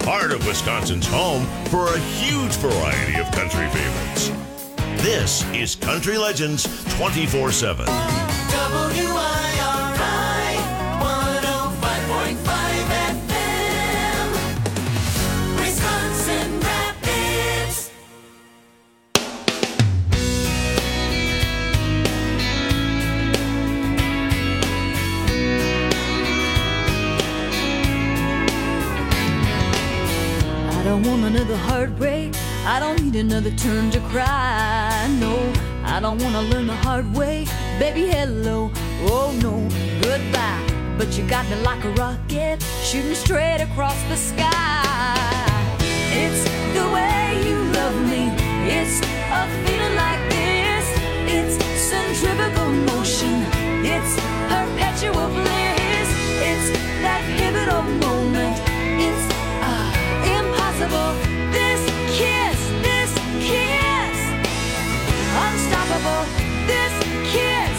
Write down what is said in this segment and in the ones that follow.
heart of Wisconsin's home for a huge variety of country favorites. This is Country Legends 24/7. WIRI 105.5 FM, Wisconsin Rapids. I don't want another heartbreak. I don't need another turn to cry. No, I don't want to learn the hard way. Baby, hello, oh no, goodbye. But you got me like a rocket, shooting straight across the sky. It's the way you love me. It's a feeling like this. It's centrifugal motion. It's perpetual bliss. It's that pivotal moment. It's impossible. This kiss, unstoppable. This kiss.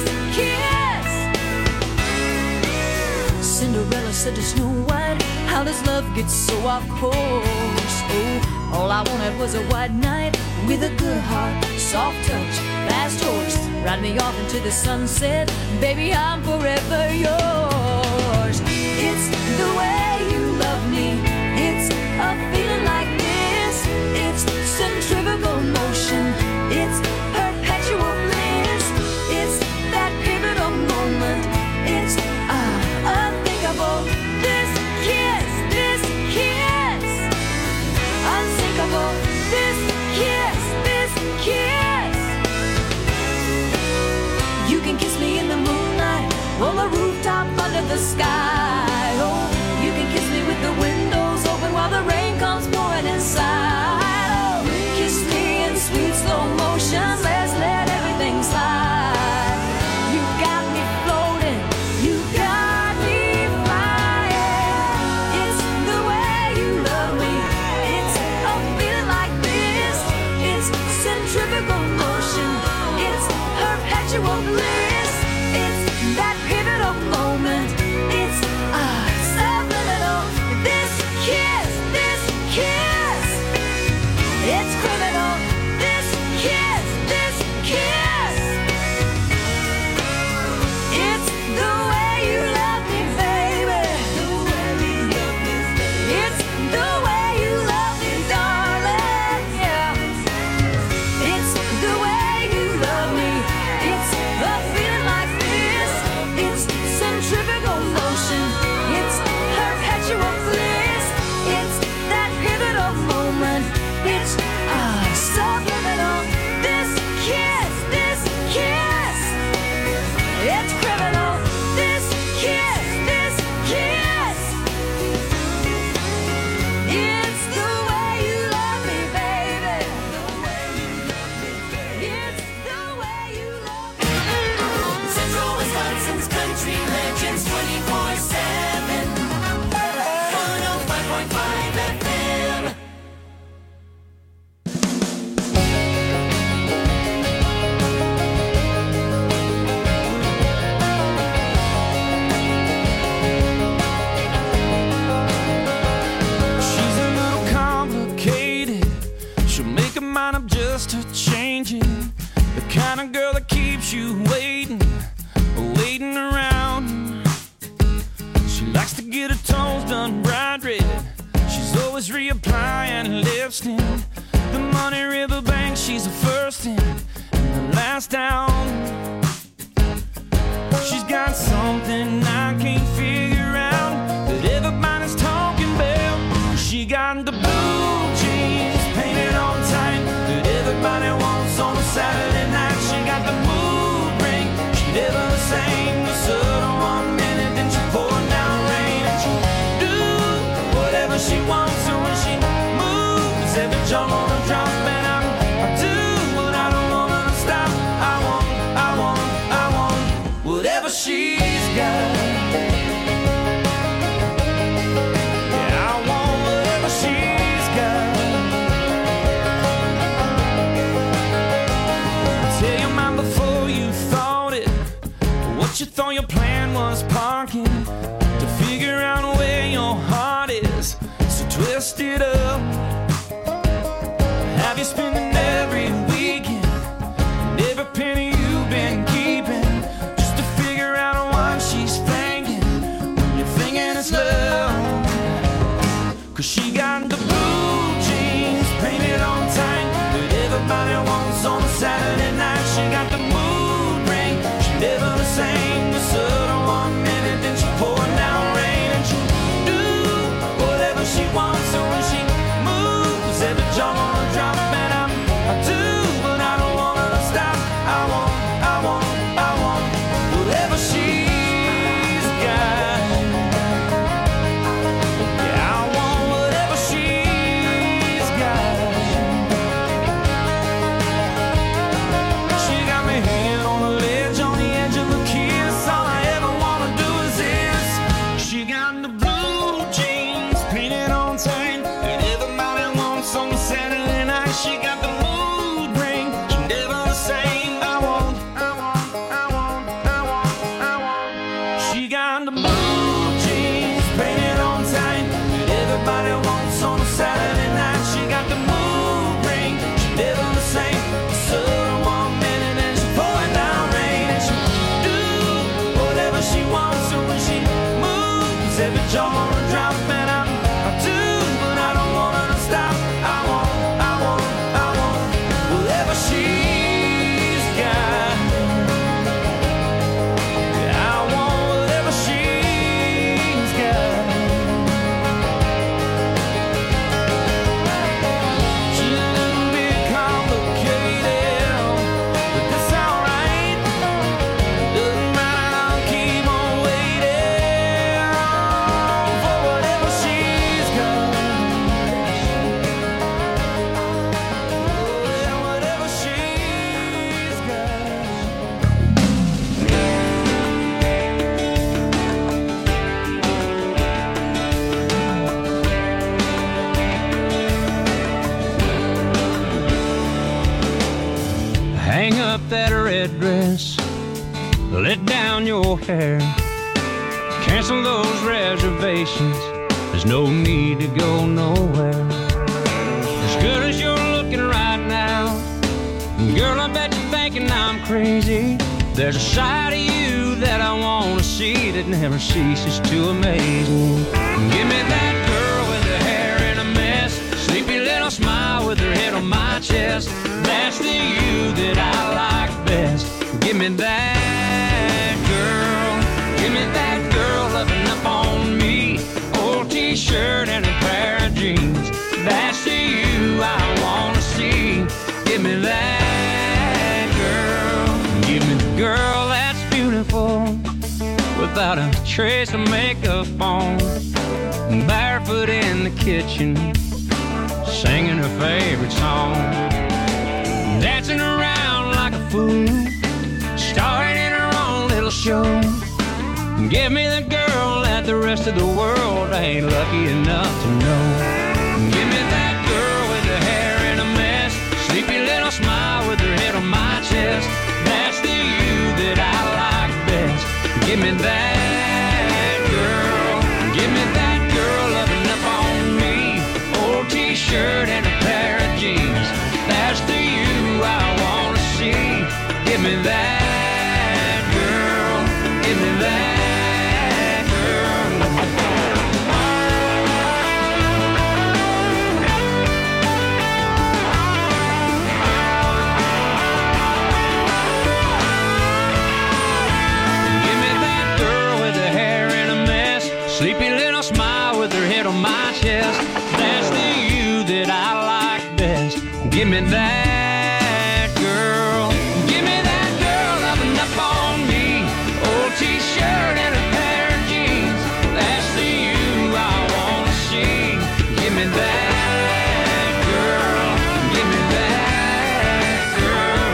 Cinderella said to Snow White, how does love get so off course? Oh, all I wanted was a white knight with a good heart, soft touch, fast horse. Ride me off into the sunset, baby, I'm forever yours. It's the way you love me. It's a feeling like this. It's centrifugal motion. It's perpetual bliss. It's that pivotal moment. It's unthinkable. This kiss, unsinkable. This kiss. You can kiss me in the moonlight, on the rooftop under the sky. Oh, you can kiss me with the windows open while the rain comes pouring inside. Oh, kiss me in sweet slow motion. Let's let everything slide. You got me floating. You got me flying. It's the way you love me. It's a feeling like this. It's centrifugal motion. It's perpetual bliss. It's that pivotal moment. It's subliminal. This kiss. It's criminal. This kiss. It's the way you love me, baby. It's the way you love me, darling. Yeah. It's the way you love me. It's a feeling like this. It's centrifugal motion. It's perpetual bliss. It's that pivotal moment. It's subliminal. This kiss. It's criminal. This kiss. It's the way you love me, baby. It's the way you love me. Central Wisconsin's Country Legends 24/7, 105.5 FM. She's a little complicated. She'll make her mind up just to change it. The kind of girl that keeps you waiting around. She likes to get her toes done bright red. She's always reapplying lipstick. The Money River Bank, she's the first in and the last down. She's got something I can't figure out that everybody's talking about. She got the blue jeans painted on tight that everybody wants on a Saturday night. She got the mood ring, she never sang the subtle 1 minute, then she poured down rain. And she do whatever she wants, so when she moves, every jaw on a drop. And I do what I don't want her to stop. I want whatever she's got. Yeah, I want whatever she's got. Tell your mind before you thought it. What you thought your plan was parking to figure out where your heart is. So twist busted up? Have you spending every weekend and every penny you've been keeping just to figure out what she's thinking when you're thinking it's love? 'Cause she got the blue jeans painted on tight that everybody wants on a Saturday night. She got the mood ring, she never the same. The sun one minute, then she pouring down rain, and she do whatever she wants. So when she moves, every jaw wanna drop, and I do, but I don't want her to stop. I want whatever she's got. Yeah, I want whatever she's got. She got me hanging on the ledge, on the edge of a kiss. All I ever wanna do is this. She got the blue jeans painted on tight that everybody wants on Saturday night. She got the mood ring, she never the same. I want. She got the blue jeans painted on tight that everybody wants on a Saturday night. She got the mood ring, she never the same. The sun one minute and she pouring down rain, and she do whatever she wants. So when she moves, every jaw wanna drop, and I do, but I don't want her to stop. I want whatever she's got. Yeah, I want whatever she's got. She's a little bit complicated, but that's alright. Doesn't matter, I'll keep on waiting for whatever she's got. Yeah, whatever she's got. Hang up that red dress, let down your hair, cancel those reservations. There's no need to go nowhere. As good as you're looking right now, girl, I bet you're thinking I'm crazy. There's a side of you that I wanna see that never ceases to amaze me. Give me that girl with her hair in a mess, sleepy little smile with her head on my chest. That's the you that I like best. Give me that girl. Give me that girl loving up on me. Old t-shirt and a pair of jeans. That's the you I wanna see. Give me that girl. Give me the girl that's beautiful, without a trace of makeup on, barefoot in the kitchen, singing her favorite song, dancing around like a fool, starring in her own little show. Give me the girl that the rest of the world ain't lucky enough to know. Give me that girl with her hair in a mess, sleepy little smile with her head on my chest. That's the you that I like best. Give me that girl. Give me that girl loving up on me. Old t-shirt and a pair of jeans. That's the you I wanna see. Give me that girl. Give me that girl. Give me that girl with her hair in a mess, sleepy little smile with her head on my chest. That's the you that I like best. Give me that girl. Give me that girl loving up on me. Old t-shirt and a pair of jeans. That's the you I wanna see. Give me that girl. Give me that girl.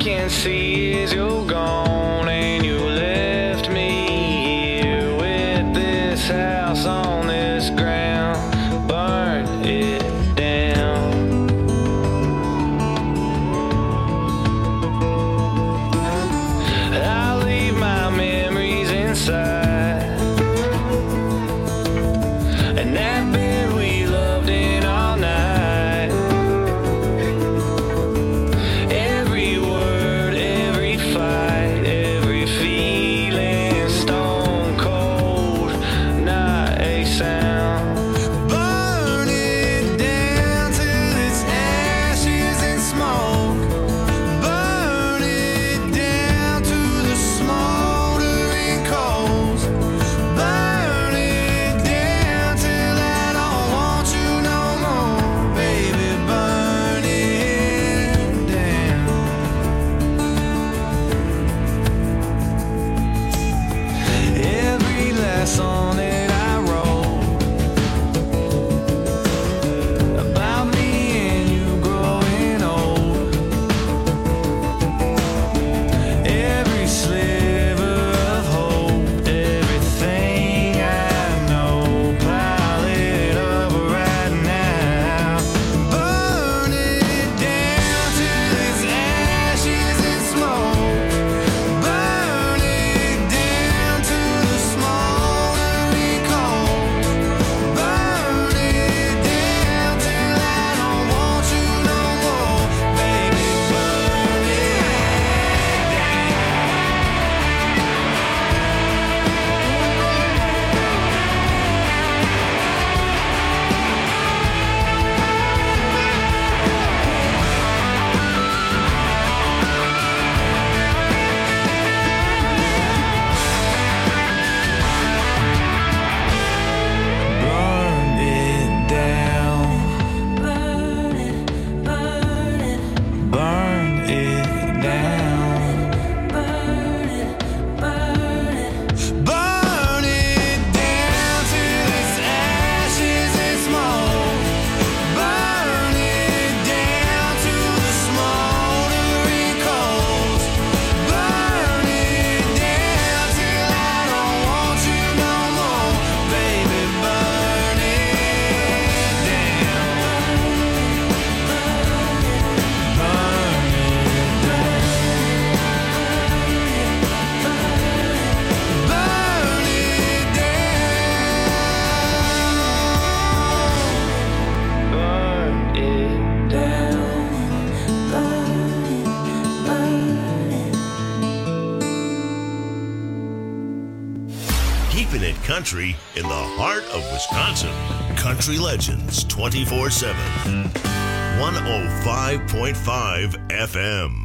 can see is you're gone and you left me here with this house on this ground. Burn it down. I'll leave my memories inside, and that bed we loved in all night. Every word, every fight, every feeling, stone cold, not a sound. Burn it down till it's ashes and smoke. Burn it down to the smoldering coals. Burn it down till I don't want you no more, baby. Burn it down. Every last song that I wrote about me and you growing old. Every sliver of hope, everything I know, pile it up right now. Burn it down till it's ashes and smoke. Burn it down to the smoldering coals. Burn it down till I don't want you no more, baby. Burn it Burn it down. Burn it, burn it. Burn it down. Burn it, burn it. Burn it down till it's ashes and smoke. Burn it down to the smoldering coals. Burn it down till I don't want you no more, baby. Burn it down. Burn it down. Burn it Keeping it country in the heart of Wisconsin. Country Legends 24/7. 105.5 FM.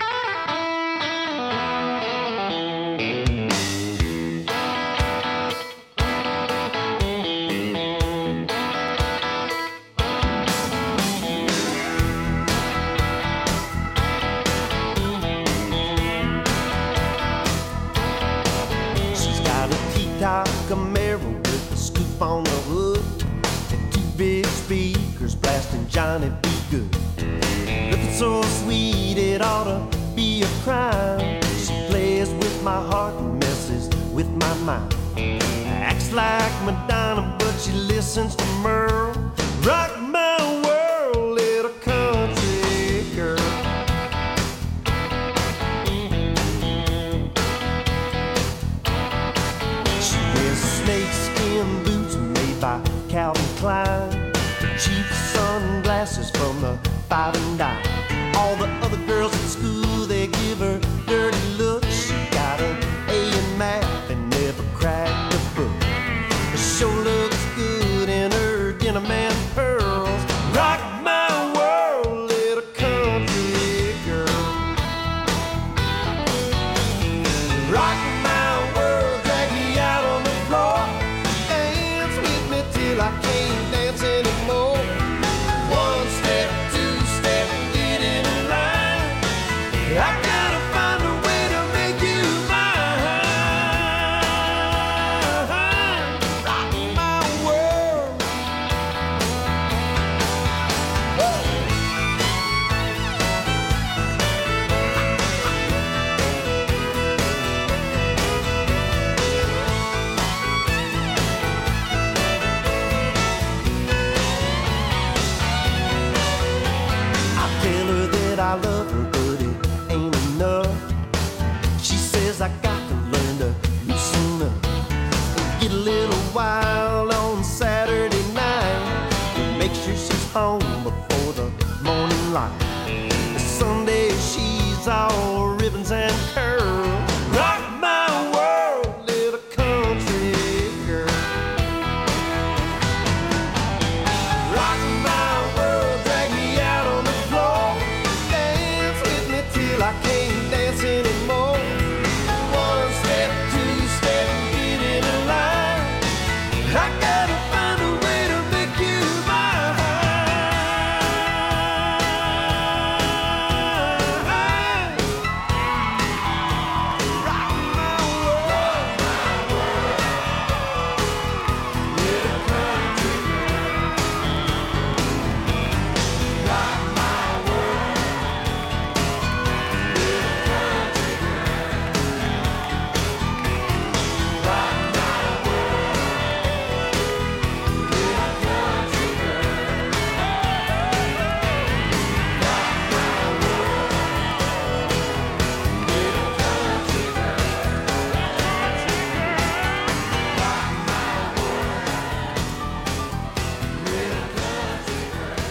She's got a T-top Camaro with a scoop on the hood and two big speakers blasting Johnny B. Good. Looking so sweet it ought to be a crime. She plays with my heart and messes with my mind. Acts like Madonna, but she listens to Merle. Rock my world, little country girl. She wears snakeskin boots made by Calvin Klein, cheap sunglasses from the Five and Dime. All the other girls at school, they give her dirty looks. She got an A in math and never cracked a book. She sure looks good in her denim and pearls. Rock my world, little country girl. Rock my world, drag me out on the floor. Dance with me till I can't dance anymore. One step, two step, get in line. I gotta find a way to make you mine. Rock my world. Woo! is all ribbons and curls. Rock my world, little country girl. Rock my world, drag me out on the floor. Dance with me till I can't dance anymore. One step, two step, get in a line. I gotta find a way to make you mine. Rock my world, little country girl. Rock my world, little country girl. Rock my world, little country girl. Rock my world, little country girl. Rock my world, little country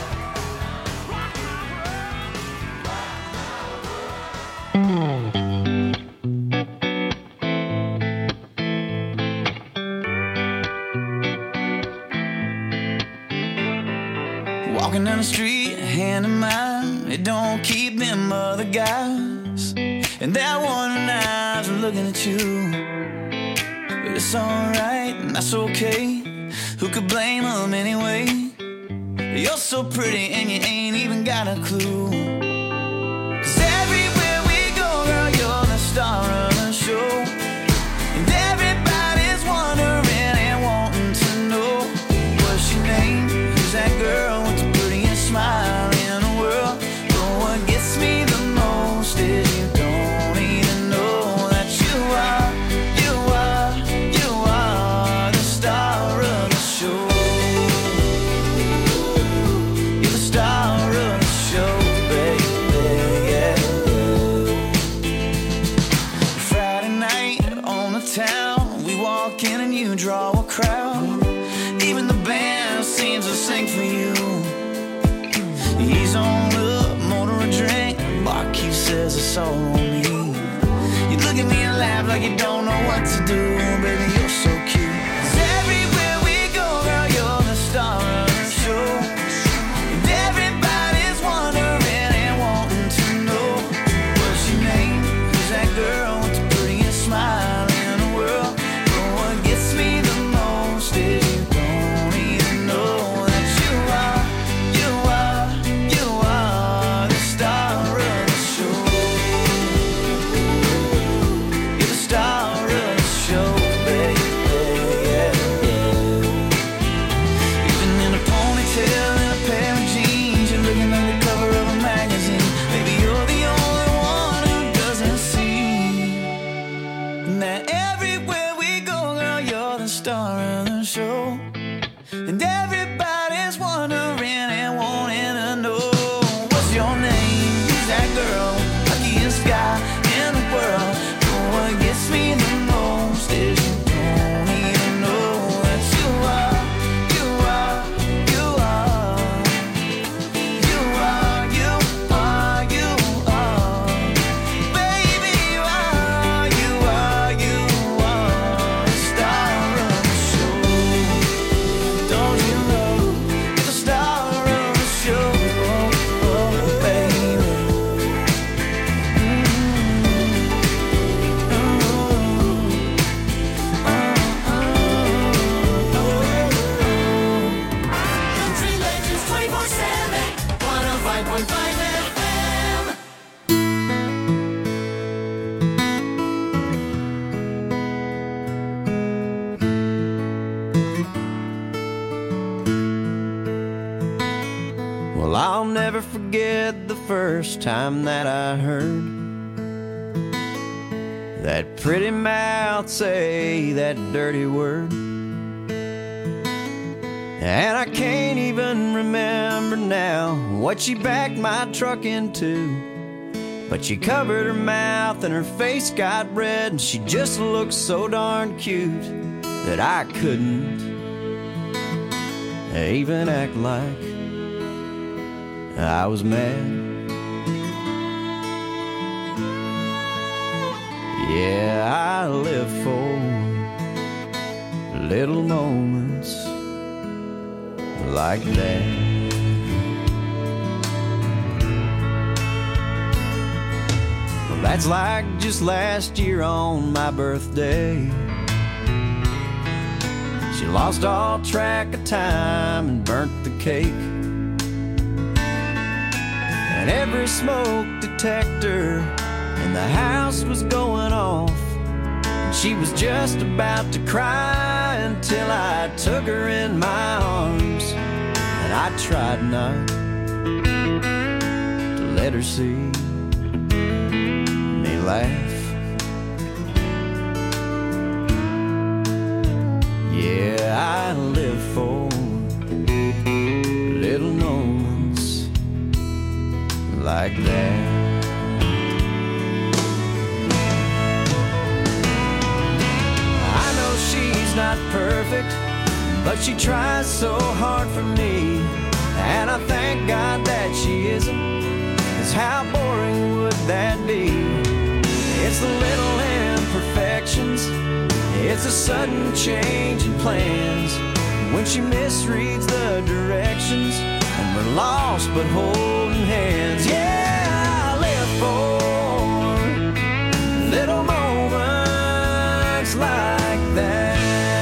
Walking down the street, hand in mine. It don't keep them other guys. And that one eye's looking at you. But it's alright, and that's okay. Who could blame them anyway? You're so pretty and you ain't even got a clue. 'Cause everywhere we go, girl, you're the star of the show. And everybody's wondering and wanting to know what's your name? Who's that girl with the prettiest smile in the world? But what gets me the most is you don't even know that you are the star of the show. You're the star of the show, baby, yeah. Friday night on the town, we walk in and you draw a crowd. Even the band seems to sing for you. He's on up, motor a drink. Barkeep says it's all on me. You look at me and laugh like you don't know what to do. Baby, you're so cute. 'Cause everywhere we go, girl, you're the star of the show. And everybody's wondering and wanting to know what's your name? Who's that girl with the prettiest smile in the world? But what gets me the most is you don't even know that you are the star of the show. You're the star of the show, baby, yeah, yeah. Even in a ponytail and a pair of jeans, you're looking like the cover of a magazine. Maybe you're the only one who doesn't see that everywhere we go, girl, you're the star of the show. And everybody's wondering and wanting to know what's your name? Who's that girl? Luckiest guy in the world. But what gets me the most is you don't even know that you are baby, you are the star of the show. Don't you know you're the star of the show, oh, baby. Country Legends 24/7, 105.5 FM. Well, I'll never forget the first time that I heard that pretty mouth say that dirty word. And I can't even remember now what she backed my truck into. But she covered her mouth and her face got red, and she just looked so darn cute that I couldn't even act like I was mad. Yeah, I live for little moments like that. Well, that's like just last year on my birthday. She lost all track of time and burnt the cake. And every smoke detector in the house was going off. And she was just about to cry until I took her in my arms. And I tried not to let her see me laugh. Yeah, I live for little moments like that. I know she's not perfect, but she tries so hard for me. And I thank God that she isn't, 'cause how boring would that be? It's the little imperfections, it's a sudden change in plans, when she misreads the directions and we're lost but holding hands. Yeah, I live for little moments like that.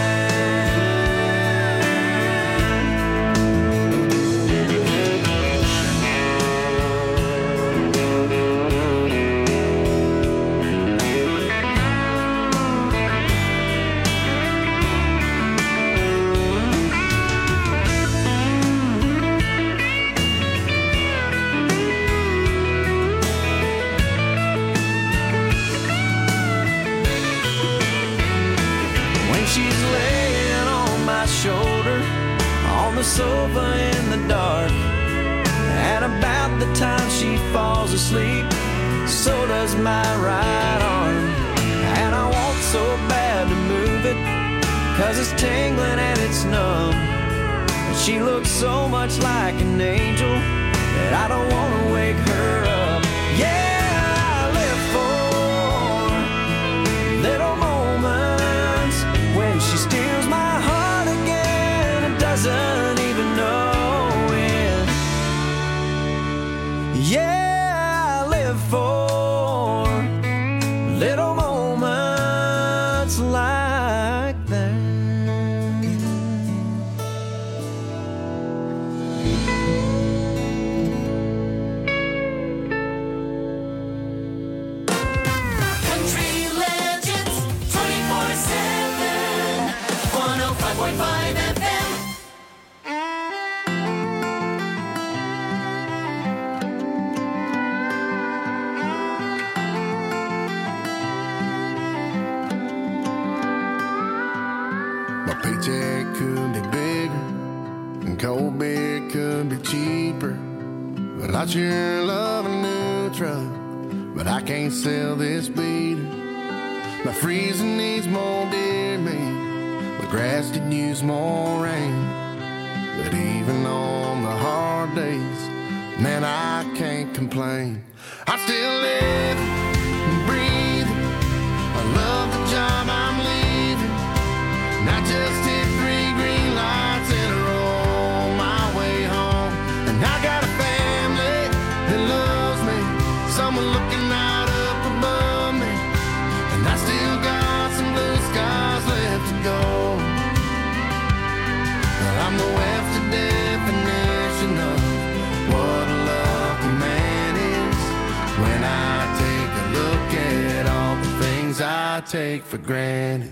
The sofa in the dark, and about the time she falls asleep, so does my right arm. And I want so bad to move it, 'cause it's tingling and it's numb. And she looks so much like an angel that I don't want to wake her up. Yeah, I live for little moments when she steals my heart again and doesn't even know it. Yeah, I live for little moments like that. Country Legends 24/7, 105.5 FM. My paycheck could be bigger and cold beer could be cheaper, but I sure love a new truck, but I can't sell this beater. My freezer needs more deer meat, my grass could use more rain, but even on the hard days, man, I can't complain. I still live and breathe. I love the job I'm leaving. And I just hit 3 green lights in a row on my way home. And I got a family that loves me, someone looking out up above me. And I still got some blue skies left to go. But I'm the Webster definition of what a lucky man is, when I take a look at all the things I take for granted.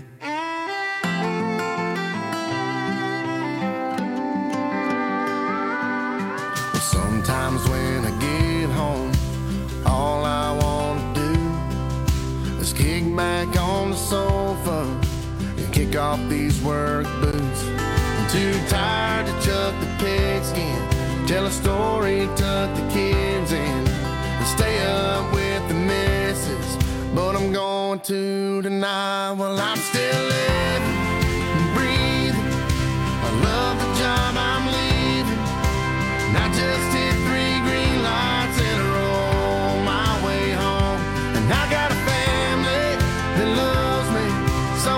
Sometimes when I get home, all I want to do is kick back on the sofa and kick off these work boots. I'm too tired to chuck the pigskin, tell a story, tuck the kids in, and stay up with the missus. But I'm going to tonight. Well, I'm still living and breathing. I love the job I'm leaving. And I just hit 3 green lights in a row on my way home. And I got a family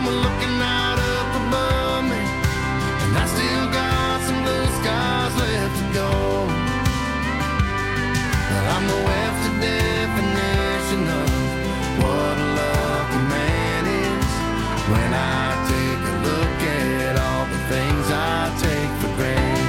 someone looking out up above me, and I still got some blue skies left to go. Well, I'm the Webster definition of what a lucky man is. When I take a look at all the things I take for granted.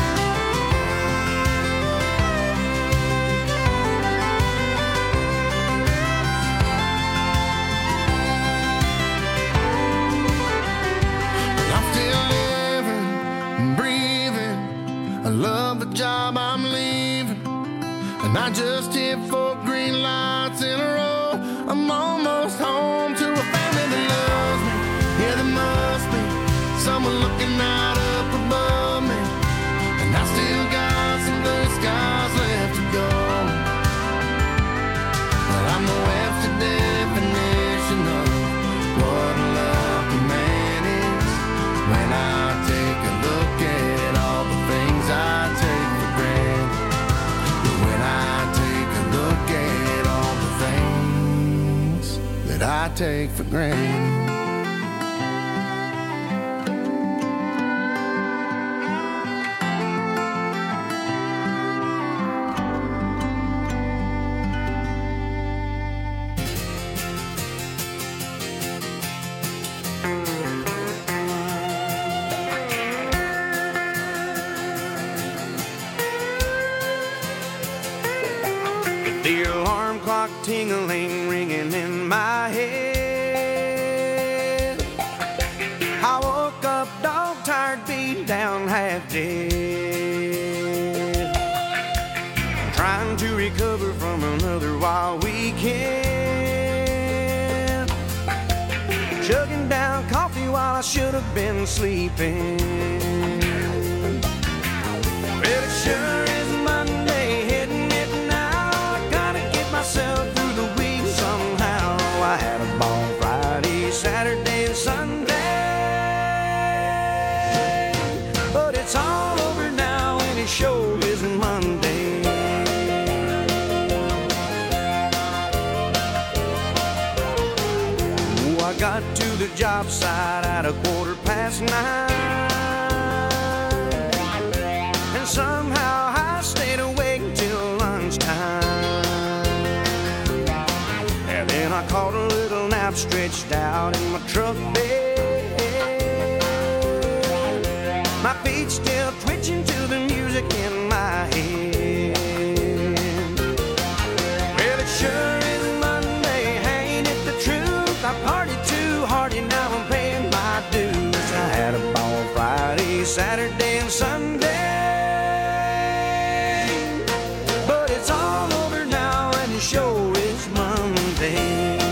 I love the job I'm leaving, and I just hit 4 green lights in a row. I'm almost home to a family that loves me. Yeah, there must be someone looking out up above me, and I still got some blue skies left to go. Well, I'm the Webster definition of what a lucky man is. When I take a look at all the things I take for granted. When I take a look at all the things that I take for granted. The alarm clock tingling, ringing in my head. I woke up dog-tired, beat down, half dead. Trying to recover from another wild weekend. Chugging down coffee while I should have been sleeping. Well, it sure is Monday, hitting it now. I gotta get myself through the week somehow. I had a ball Friday, Saturday, and Sunday, but it's all over now, and it sure isn't Monday. Oh, I got to the job site at 9:15. Somehow I stayed awake till lunchtime. And then I caught a little nap stretched out in my truck bed. My feet still twitching to the music in my head. Well, it sure is Monday, ain't it the truth? I partied too hard and now I'm paying my dues. I had a ball Friday, Saturday, and Sunday. Show is Monday.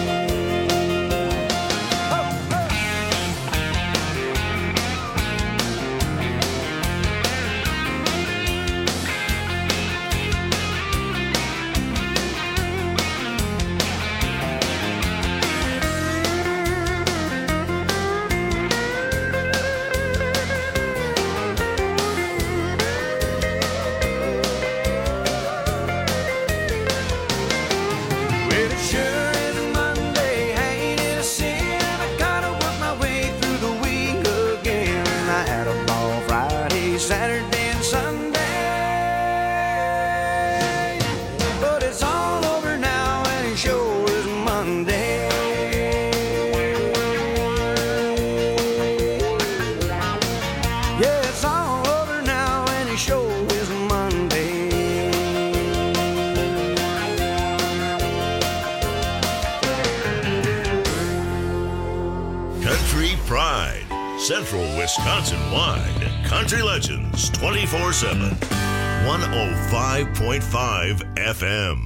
Saturday and Sunday, but it's all over now and it sure is Monday. Yeah, it's all over now and it sure is Monday. Country Pride, Central Wisconsin-wide. Country Legends 24/7, 105.5 FM.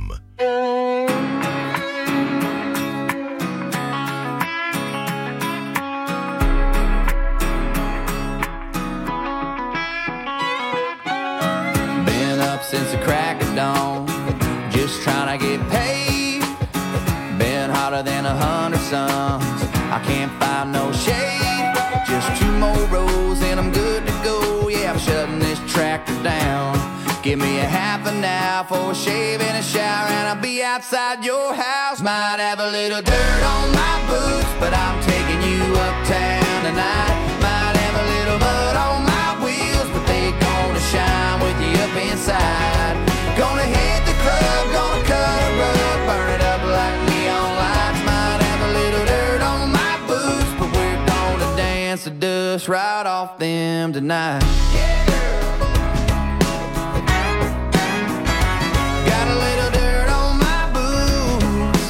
Been up since the crack of dawn, just trying to get paid. Been hotter than 100 suns, I can't find no shade. Just 2 more rows and I'm good to go. Yeah, I'm shutting this tractor down. Give me a half an hour for a shave and a shower, and I'll be outside your house. Might have a little dirt on my boots, but I'm taking you uptown. tonight. Might have a little mud on my wheels, but they gonna shine with you up inside. Gonna hit the club, gonna cut a rug, burn it up like neon lights. Might have a little dirt on my boots, but we're gonna dance the dust right off them tonight. Yeah, girl. Got a little dirt on my boots.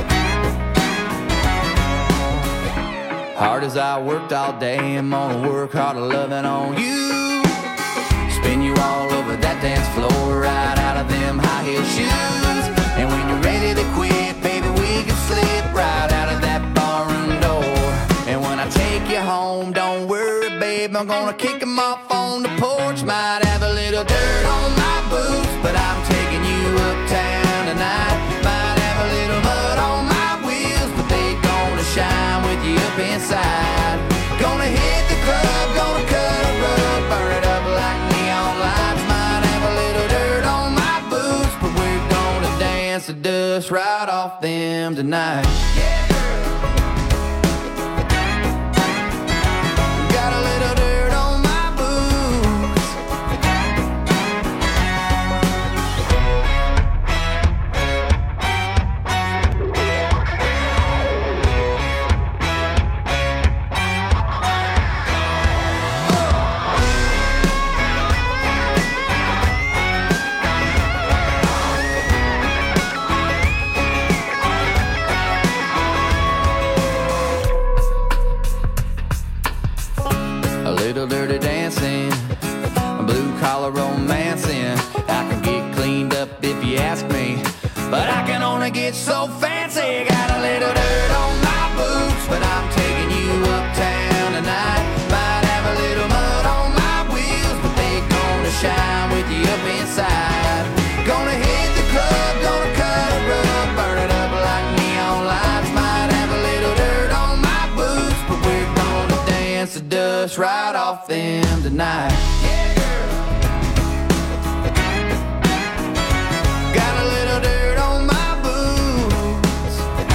Hard as I worked all day, I'm gonna work harder loving on you. Spin you all over that dance floor, right out of them high heel shoes. And when you're ready to quit, baby, we can slip right out of that barroom door. And when I take you home, don't worry, babe, I'm gonna kick them off on the porch. Might have a little dirt on my boots, but I'm taking you uptown tonight. Might have a little mud on my wheels, but they gonna shine with you up inside. Gonna hit the club, gonna cut a rug, burn it up like neon lights. Might have a little dirt on my boots, but we're gonna dance the dust right off them tonight. Yeah, girl. Got a little dirt on my boots. A little dirty dancing, blue collar romancing. I can get cleaned up if you ask me, but I can only get so fancy. Got a little dirt on my boots, but I'm taking you uptown tonight. Might have a little mud on my wheels, but they gonna shine with you up inside. Gonna hit the club, gonna cut a rug, burn it up like neon lights. Might have a little dirt on my boots, but we're gonna dance the dust right off them tonight. Yeah, girl. Got a little dirt on my boots.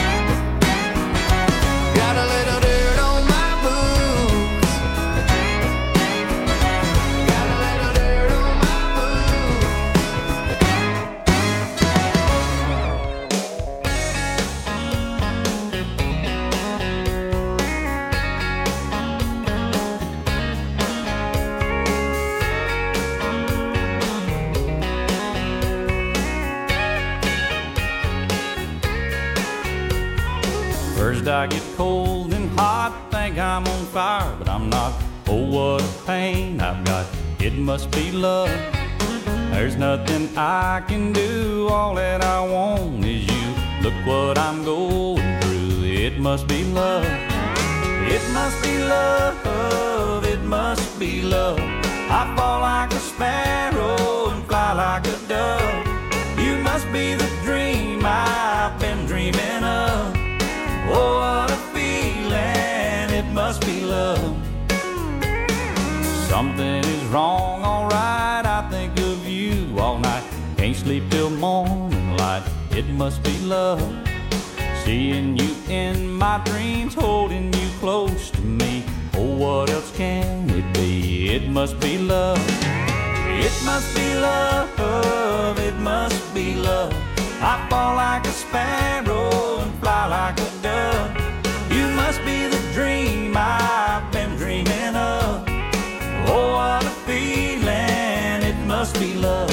Got a little dirt on my boots. Got a little dirt on my boots. First I get cold and hot, think I'm on fire, but I'm not. Oh, what a pain I've got, it must be love. There's nothing I can do, all that I want is you. Look what I'm going through, it must be love. It must be love, it must be love. I fall like a sparrow and fly like a dove. You must be the dream I've been dreaming of. Oh, what a feeling, it must be love. Something is wrong, alright, I think of you all night. Can't sleep till morning light, it must be love. Seeing you in my dreams, holding you close to me. Oh, what else can it be? It must be love. It must be love, it must be love. I fall like a sparrow and fly like a dove. You must be the dream I've been dreaming of. Oh, what a feeling, it must be love.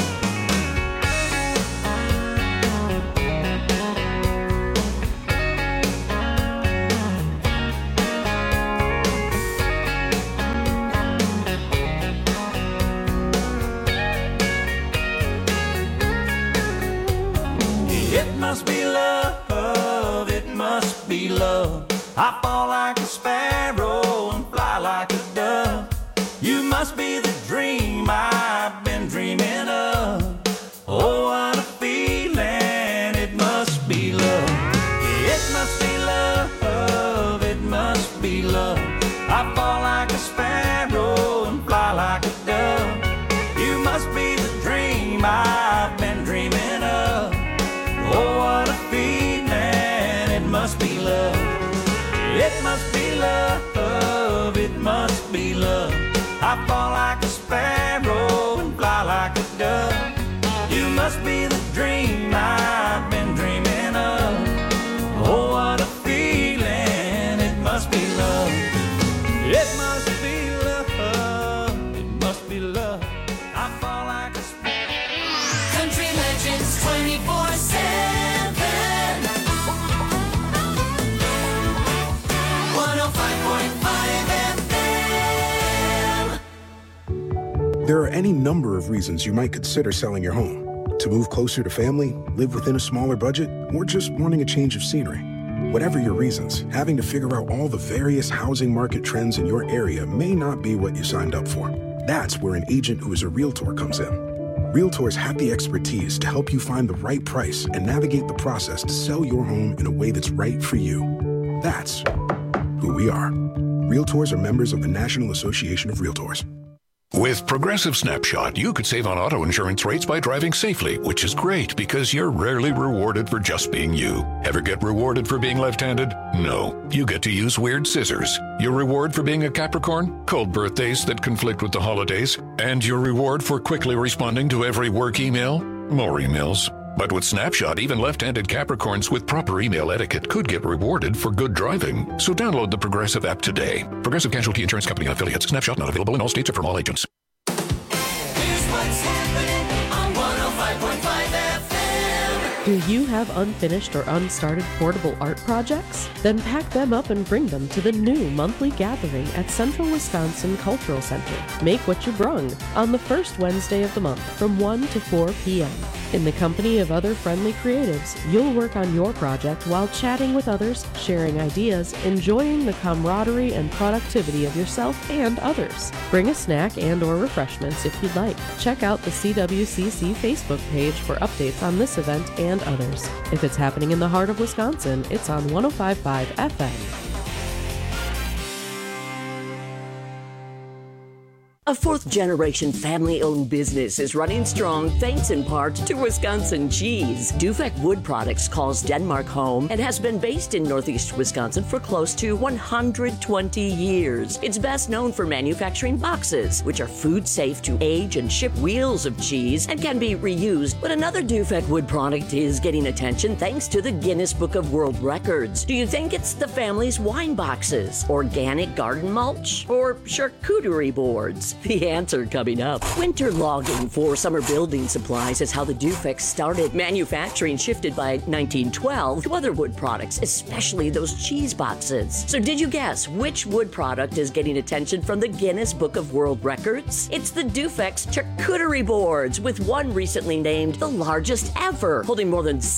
It must be love, it must be love. I fall like a sparrow and fly like a dove. You must be the dream I've been dreaming of. Oh, what a feeling, it must be love. It must be love, it must be love. I fall like a sparrow and fly like a dove. You must be the dream I've been dreaming of. Oh, what a feeling, it must be love. It must be love, love, it must be love. I fall like a sparrow and fly like a dove. You must be the dream I've been dreaming of. Oh, what a feeling, it must be love. It must be love, it must be love. I fall like a sparrow. Country Legends 24/7. 105.5 FM. There are any number of reasons you might consider selling your home. To move closer to family, live within a smaller budget, or just wanting a change of scenery. Whatever your reasons, having to figure out all the various housing market trends in your area may not be what you signed up for. That's where an agent who is a realtor comes in. Realtors have the expertise to help you find the right price and navigate the process to sell your home in a way that's right for you. That's who we are. Realtors are members of the National Association of Realtors. With Progressive Snapshot, you could save on auto insurance rates by driving safely, which is great because you're rarely rewarded for just being you. Ever get rewarded for being left-handed? No. You get to use weird scissors. Your reward for being a Capricorn? Cold birthdays that conflict with the holidays. And your reward for quickly responding to every work email? More emails. But with Snapshot, even left-handed Capricorns with proper email etiquette could get rewarded for good driving. So download the Progressive app today. Progressive Casualty Insurance Company and affiliates. Snapshot not available in all states or from all agents. Here's what's happening on 105.5 FM. Do you have unfinished or unstarted portable art projects? Then pack them up and bring them to the new monthly gathering at Central Wisconsin Cultural Center. Make what you brung on the first Wednesday of the month from 1 to 4 p.m. In the company of other friendly creatives, you'll work on your project while chatting with others, sharing ideas, enjoying the camaraderie and productivity of yourself and others. Bring a snack and or refreshments if you'd like. Check out the CWCC Facebook page for updates on this event and others. If it's happening in the heart of Wisconsin, it's on 105.5 FM. A fourth-generation family-owned business is running strong thanks in part to Wisconsin cheese. Dufek Wood Products calls Denmark home and has been based in northeast Wisconsin for close to 120 years. It's best known for manufacturing boxes, which are food-safe to age and ship wheels of cheese and can be reused. But another Dufek Wood product is getting attention thanks to the Guinness Book of World Records. Do you think it's the family's wine boxes, organic garden mulch, or charcuterie boards? The answer coming up. Winter logging for summer building supplies is how the Dufeks started. Manufacturing shifted by 1912 to other wood products, especially those cheese boxes. So did you guess which wood product is getting attention from the Guinness Book of World Records? It's the Dufeks charcuterie boards, with one recently named the largest ever, holding more than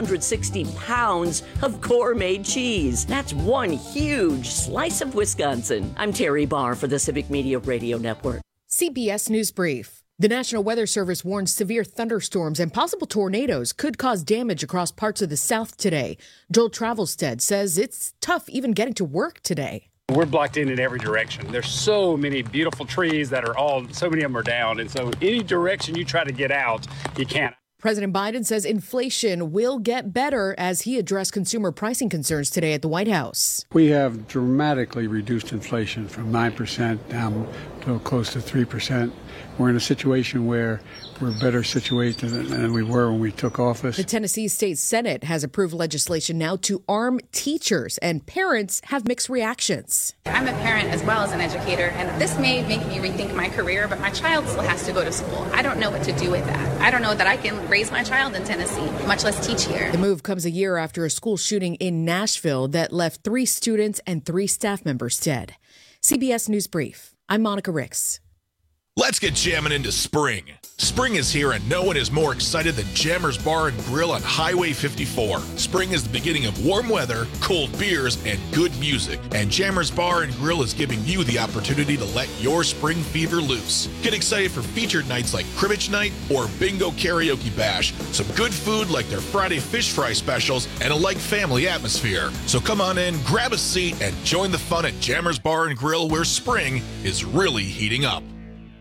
760 pounds of gourmet cheese. That's one huge slice of Wisconsin. I'm Terry Barr for the Civic Media Radio Network. CBS News Brief. The National Weather Service warns severe thunderstorms and possible tornadoes could cause damage across parts of the South today. Joel Travelstead says it's tough even getting to work today. We're blocked in every direction. There's so many beautiful trees that are so many of them are down. And so any direction you try to get out, you can't. President Biden says inflation will get better as he addressed consumer pricing concerns today at the White House. We have dramatically reduced inflation from 9% down to close to 3%. We're in a situation where we're better situated than we were when we took office. The Tennessee State Senate has approved legislation now to arm teachers, and parents have mixed reactions. I'm a parent as well as an educator, and this may make me rethink my career, but my child still has to go to school. I don't know what to do with that. I don't know that I can raise my child in Tennessee, much less teach here. The move comes a year after a school shooting in Nashville that left 3 students and 3 staff members dead. CBS News Brief. I'm Monica Ricks. Let's get jamming into spring. Spring is here and no one is more excited than Jammers Bar and Grill on Highway 54. Spring is the beginning of warm weather, cold beers, and good music. And Jammers Bar and Grill is giving you the opportunity to let your spring fever loose. Get excited for featured nights like Cribbage Night or Bingo Karaoke Bash. Some good food like their Friday fish fry specials and a like family atmosphere. So come on in, grab a seat, and join the fun at Jammers Bar and Grill, where spring is really heating up.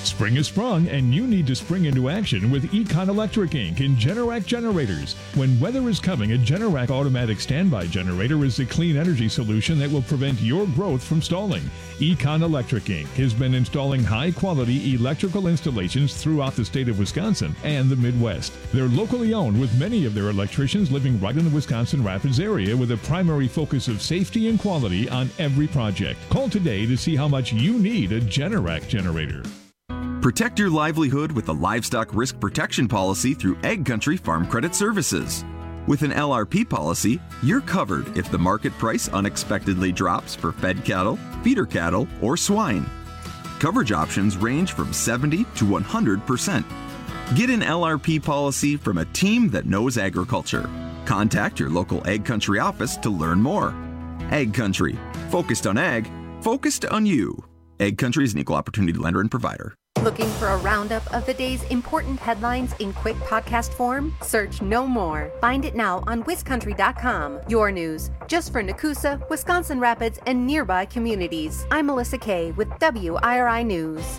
Spring has sprung, and you need to spring into action with Econ Electric Inc. in Generac generators. When weather is coming, a Generac automatic standby generator is the clean energy solution that will prevent your growth from stalling. Econ Electric Inc. has been installing high-quality electrical installations throughout the state of Wisconsin and the Midwest. They're locally owned, with many of their electricians living right in the Wisconsin Rapids area, with a primary focus of safety and quality on every project. Call today to see how much you need a Generac generator. Protect your livelihood with a livestock risk protection policy through Ag Country Farm Credit Services. With an LRP policy, you're covered if the market price unexpectedly drops for fed cattle, feeder cattle, or swine. Coverage options range from 70 to 100%. Get an LRP policy from a team that knows agriculture. Contact your local Ag Country office to learn more. Ag Country, focused on ag, focused on you. Ag Country is an equal opportunity lender and provider. Looking for a roundup of the day's important headlines in quick podcast form? Search no more. Find it now on WisCountry.com. Your news, just for Nakusa, Wisconsin Rapids, and nearby communities. I'm Melissa Kay with WIRI News.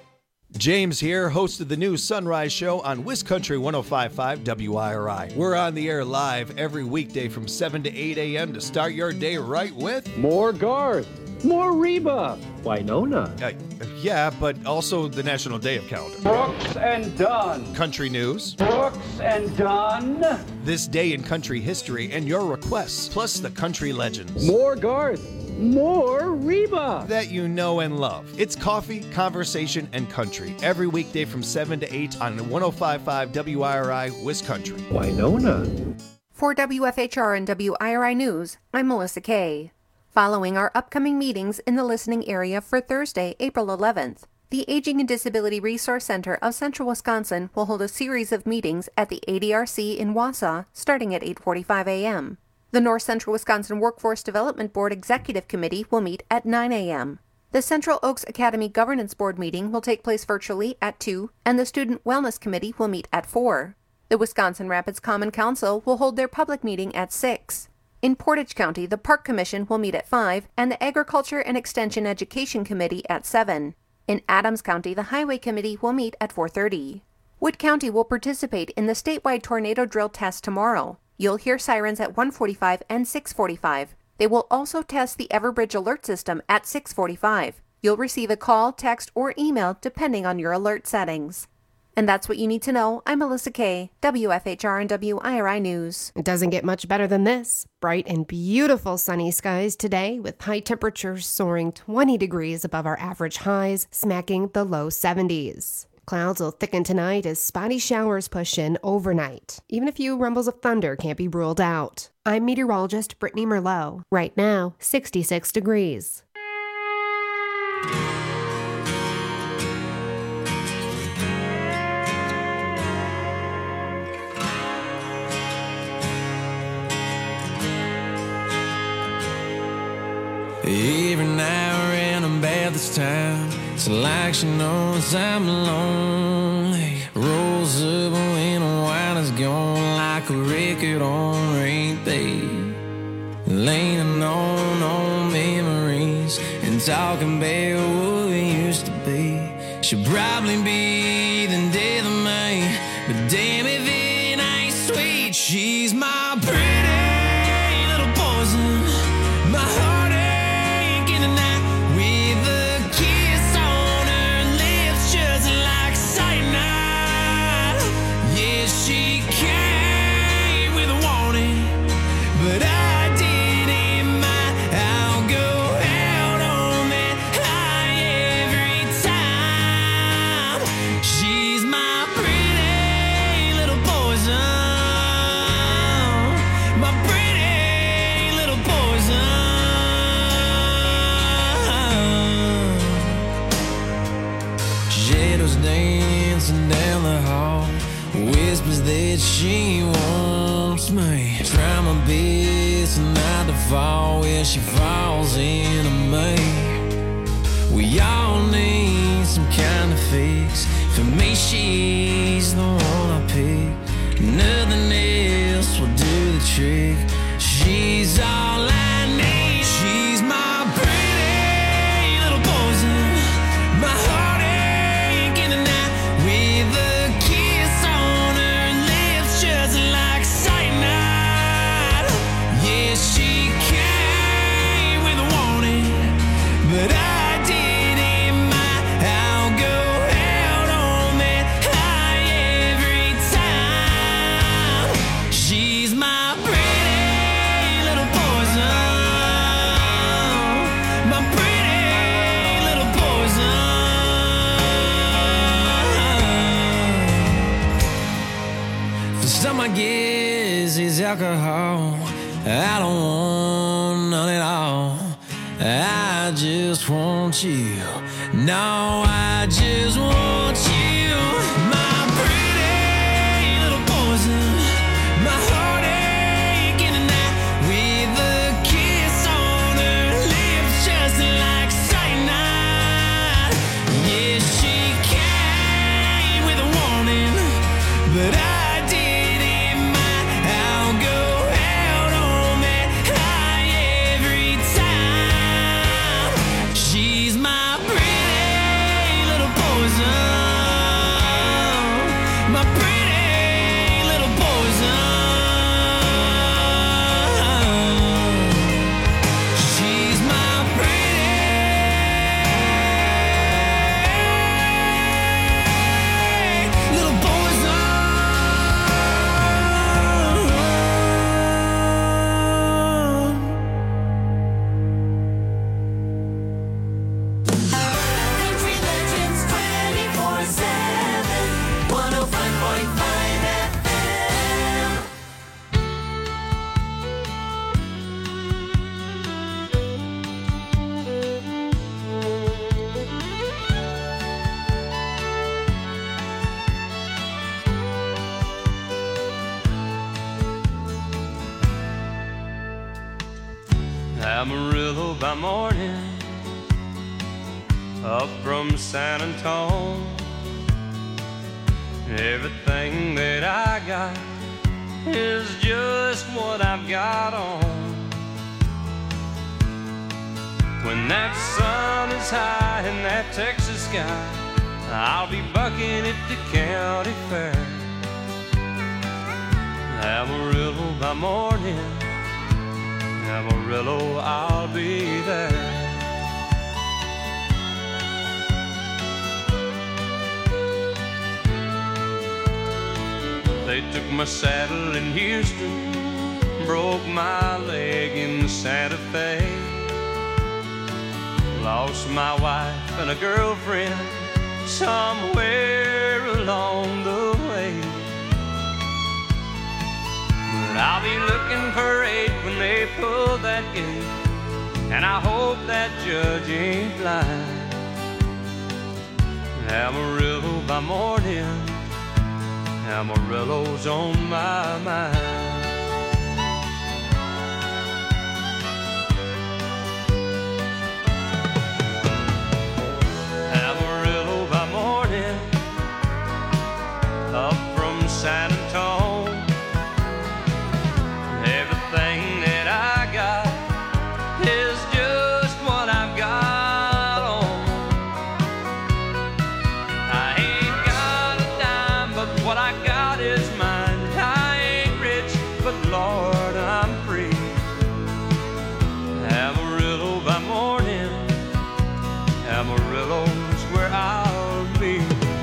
James here, host of the new Sunrise Show on WisCountry 105.5 WIRI. We're on the air live every weekday from 7 to 8 a.m. to start your day right with more Garth, more Reba, Winona. Yeah, but also the National Day of Calendar. Brooks and Dunn. Country news. Brooks and Dunn. This day in country history and your requests, plus the country legends. More Garth. More Reba. That you know and love. It's coffee, conversation, and country. Every weekday from 7 to 8 on 105.5 WIRI, WisCountry. Winona. For WFHR and WIRI News, I'm Melissa Kay. Following our upcoming meetings in the listening area for Thursday, April 11th, the Aging and Disability Resource Center of Central Wisconsin will hold a series of meetings at the ADRC in Wausau starting at 8:45 a.m. The North Central Wisconsin Workforce Development Board Executive Committee will meet at 9 a.m. The Central Oaks Academy Governance Board meeting will take place virtually at 2, and the Student Wellness Committee will meet at 4. The Wisconsin Rapids Common Council will hold their public meeting at 6. In Portage County, the Park Commission will meet at 5, and the Agriculture and Extension Education Committee at 7. In Adams County, the Highway Committee will meet at 4:30. Wood County will participate in the statewide tornado drill test tomorrow. You'll hear sirens at 1:45 and 6:45. They will also test the Everbridge alert system at 6:45. You'll receive a call, text, or email depending on your alert settings. And that's what you need to know. I'm Melissa Kay, WFHR and WIRI News. It doesn't get much better than this. Bright and beautiful sunny skies today, with high temperatures soaring 20 degrees above our average highs, smacking the low 70s. Clouds will thicken tonight as spotty showers push in overnight. Even a few rumbles of thunder can't be ruled out. I'm meteorologist Brittany Merlot. Right now, 66 degrees. Every now and then about this time, it's like she knows I'm lonely. Rolls up when the wine is gone, like a record on repeat. Leaning on old memories and talking about what we used to be. She'll probably be the death of me, but damn if it ain't sweet. She's my pretty little poison, my heart. She wants me. Try my best not to fall where she falls into me. We all need some kind of fix. For me, she's the one I pick. Nothing else will do the trick. She's all I need. She's my pretty little poison, my heartache. guess it's alcohol. I don't want none at all. I just want you. No, I just want you. My pretty little poison. My heartache in the night with a kiss on her lips just like cyanide. Yeah, she came with a warning, but I didn't mind. I'll go out on that high every time. She's my pretty little poison. My pretty little poison. She's my pretty little poison. Country Legends 24/7, 105.5 FM. Amarillo by morning, up from San Antonio. Everything that I got is just what I've got on. When that sun is high in that Texas sky, I'll be bucking at the county fair. Amarillo by morning, Amarillo, I'll be there. They took my saddle in Houston, broke my leg in Santa Fe. Lost my wife and a girlfriend somewhere along the way. But I'll be looking for 8 when they pull that gate, and I hope that judge ain't blind. Amarillo by morning, Amarillo's on my mind. Amarillo by morning, up from San Antonio. Everything that I got is just what I've got on. I ain't got a dime, but what I got is mine. I ain't rich, but Lord, I'm free. Amarillo by morning, Amarillo's where I'll be.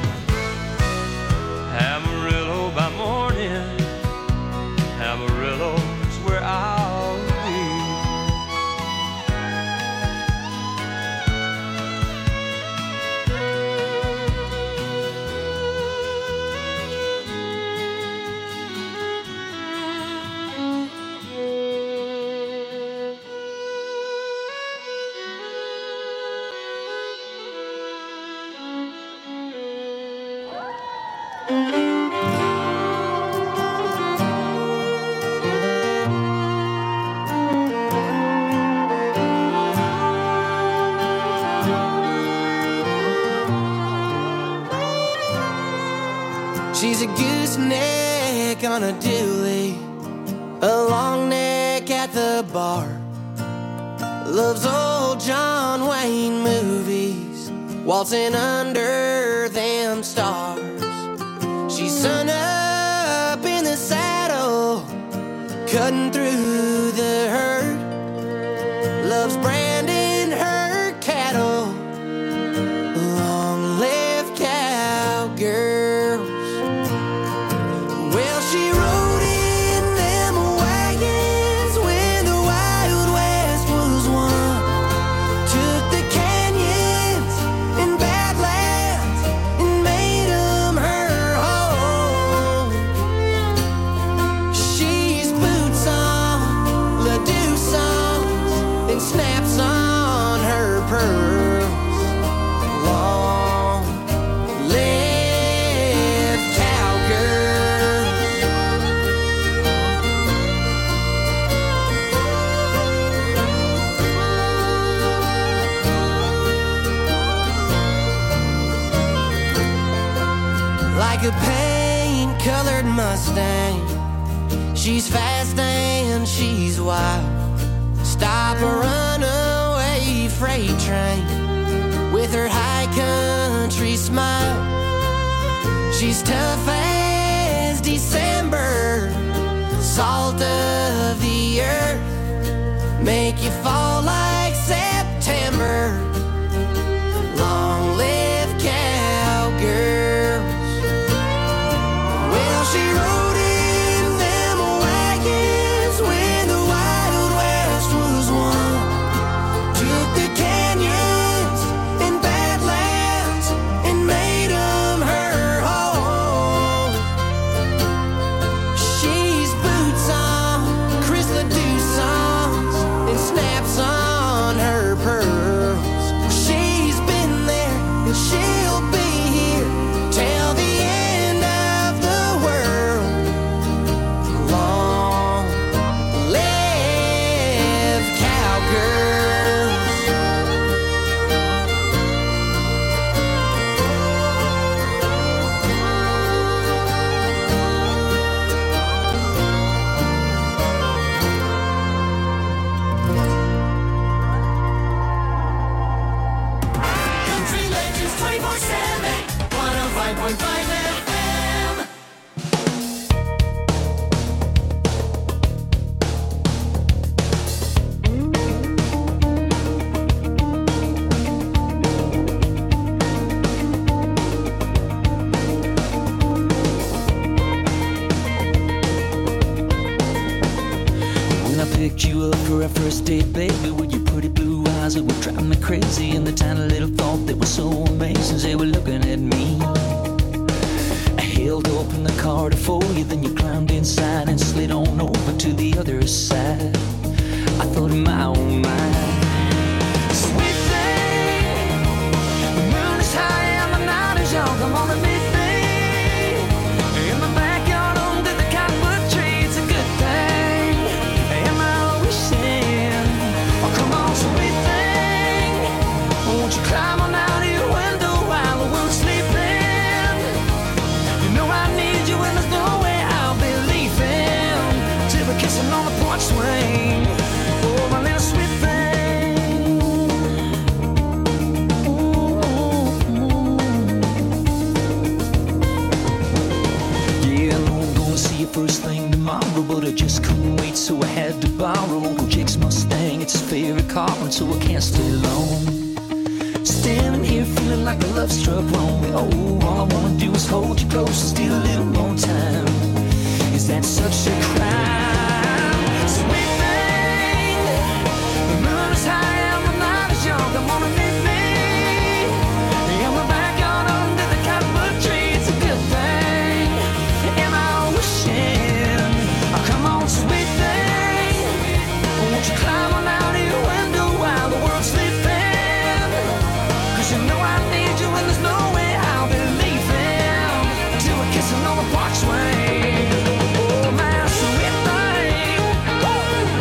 Amarillo by morning, Amarillo's where I'll be. She's a gooseneck on a dually, a long neck at the bar. Loves old John Wayne movies, waltzing under them stars. She's sun up in the saddle, cutting through the herd. Loves branding her cattle, long-lived cowgirls. Well, she rode in them wagons when the Wild West was won. Took the canyons and Badlands and made them her home. like a paint-colored Mustang. She's fast and she's wild. Stop a runaway freight train with her high country smile. She's tough as December, salt of the earth, make you fall like September. Long live cowgirls. Well, she rode in them wagons when the Wild West was won. Took the canyons and badlands and made them her home. She's boots on Chris Ledoux songs and snaps on her pearls. She's been there and she'll be here till the end of the world. Long live cowgirls. Country Legends 24/7, 105.5 FM. When I picked you up for our first date, baby, with your pretty blue eyes that were driving me crazy, and the tiny little thought that was so amazing, they were looking at me. I held open the car to for you, then you climbed inside and slid on over to the other side. I thought in my own mind, sweet thing, the moon is high and the night is young, come on and meet me in the backyard under the cottonwood tree. It's a good thing. Am I wishing? Oh, come on, sweet thing, won't you climb on out of your window while the world's sleeping? You know I need you and there's no way I'll be leaving till we're kissing on the porch swing. Oh, my little sweet thing. Yeah, I know I'm gonna see you first thing tomorrow, but I just couldn't wait, so I had to borrow Uncle Jake's Mustang. It's his favorite car, and so I can't stay long. Standing here feeling like a love struck wrong. Oh, all I wanna do is hold you close and steal a little more time. Is that such a crime? Sweet thing, the moon is high and the night is young. Come on and meet me in the backyard under the cottonwood tree. It's a good thing. Am I wishing? Oh, come on, sweet thing, won't you climb on out of your window while the world's sleeping? 'Cause you know I need you and there's no way I'll be leaving till we're kissing on the porch swing. Oh, my sweet thing.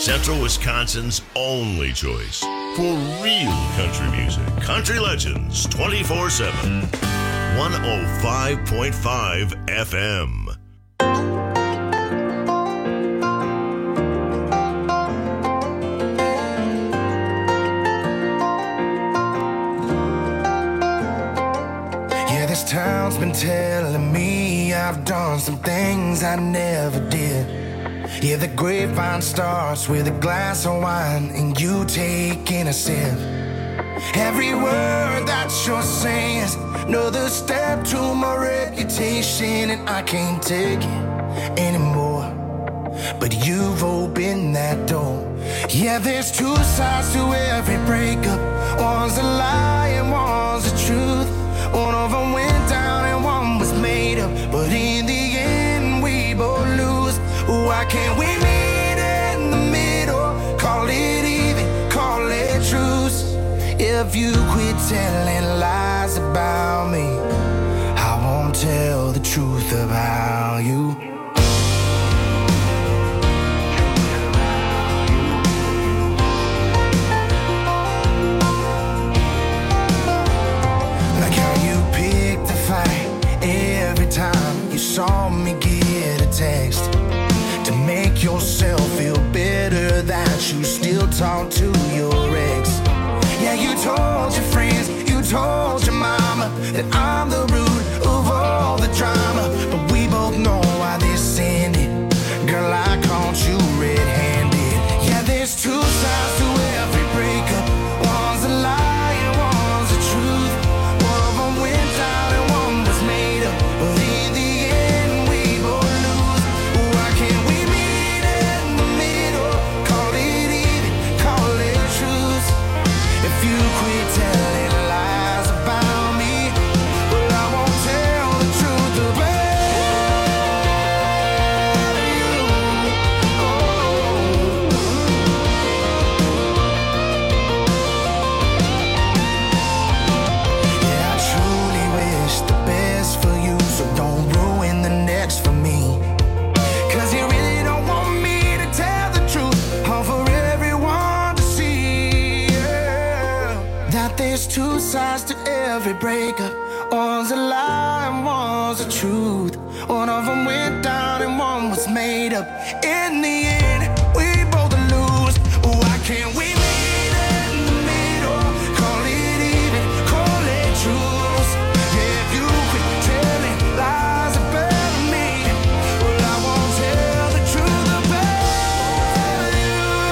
Central Wisconsin's only choice for real country music. Country Legends 24/7. 105.5 FM. Yeah, this town's been telling me I've done some things I never did. Yeah, the grapevine starts with a glass of wine and you taking a sip. Every word that you're saying is another step to my reputation, and I can't take it anymore. But you've opened that door. Yeah, there's two sides to every breakup. One's a lie and one's the truth. One of them went down and one was made up, but in the end we both lose. Why can't we meet in the middle? Call it even, call it truce. If you quit telling lies about me, I won't tell the truth about you. Like how you picked the fight every time you saw me get a text. To make yourself feel better that you still talk to your ex. Yeah, you told your friends, you told your mama that I'm the root of all the drama. But we both know why this ended. Girl, I caught you red-handed. Yeah, there's two sides to every breakup. One's a lie and one's the truth. One of them went down and one was made up, but in the end we both lose. Why can't we meet in the middle? Call it even, call it truth. If you quit telling lies about me, well, I won't tell the truth about you. Oh. Yeah, I truly wish the best for you, so don't ruin the next for me. 'Cause you really don't want me to tell the truth, all for everyone to see. Yeah. That there's two sides to every breakup. One's a lie and one's the truth. One of them went down and one was made up. In the